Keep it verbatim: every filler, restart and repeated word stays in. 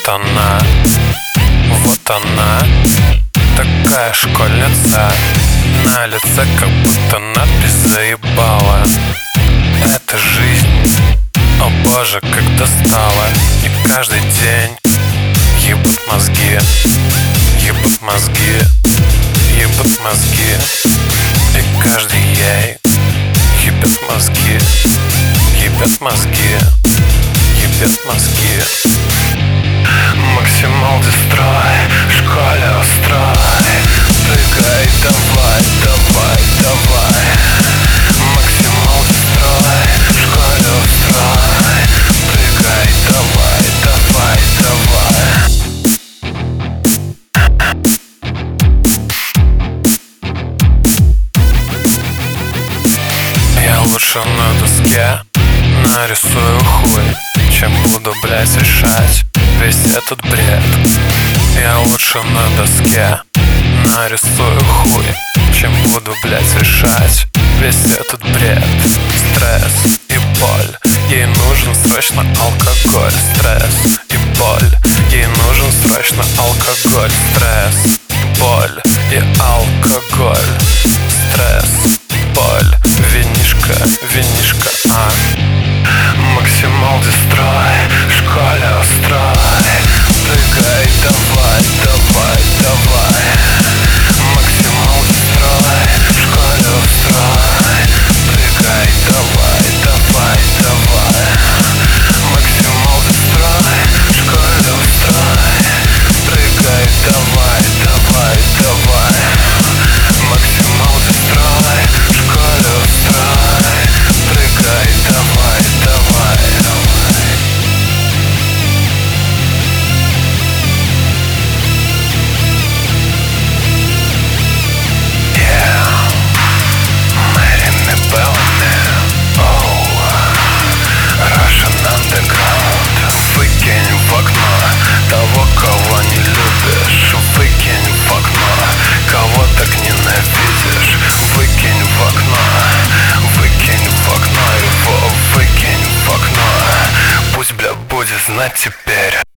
Вот она, вот она, такая школьница. На лице как будто надпись заебала. Это жизнь, о боже, как достала. И каждый день ебут мозги, ебут мозги, ебут мозги. И каждый ей ебет мозги, ебет мозги, ебет мозги. Максимал дестрой, в школе устрой. Прыгай, давай, давай, давай. Максимал дестрой, в школе устрой. Прыгай, давай, давай, давай. Я лучше на доске нарисую хуй, чем буду, блять, решать весь этот бред. Я лучше на доске нарисую хуй, чем буду, блять, решать весь этот бред. Стресс и боль, ей нужен срочно алкоголь. Стресс и боль, ей нужен срочно алкоголь. Стресс, боль и алкоголь. Стресс, боль, винишка, винишка, а Максимал дестрой, в школе устрой. Прыгай, давай, давай, давай. Максимал дестрой, в школе устрой. Прыгай, давай, давай, давай. Максимал дестрой, в школе устрой. Прыгай, давай, давай, давай. Максимал дестрой, в школе устрой. Прыгай, давай, давай, давай. Yeah, Мэри Мебелни, оу, Russian Underground. Выкинь в окно того, кого не любишь. Выкинь в окно, кого так ненавидишь. Выкинь в окно, выкинь в окно его, выкинь в окно. Пусть, бля, будет знать теперь.